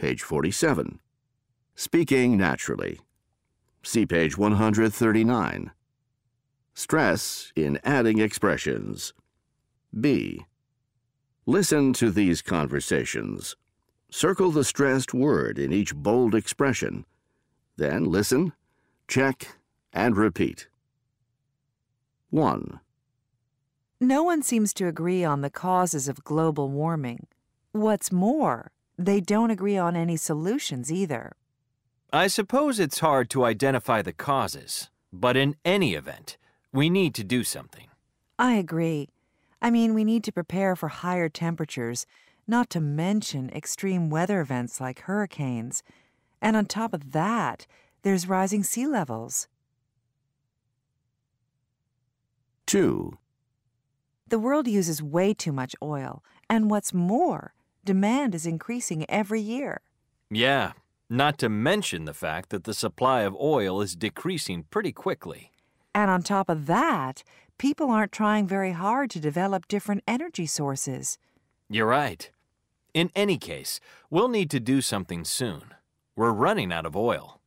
page 47. Speaking naturally. See page 139. Stress in adding expressions. B. Listen to these conversations. Circle the stressed word in each bold expression. Then listen, check, and repeat. 1. No one seems to agree on the causes of global warming. What's more, they don't agree on any solutions either. I suppose it's hard to identify the causes, but in any event, we need to do something. I agree. I mean, we need to prepare for higher temperatures, not to mention extreme weather events like hurricanes. And on top of that, there's rising sea levels. 2. The world uses way too much oil, and what's more, demand is increasing every year. Yeah, not to mention the fact that the supply of oil is decreasing pretty quickly. And on top of that, people aren't trying very hard to develop different energy sources. You're right. In any case, we'll need to do something soon. We're running out of oil.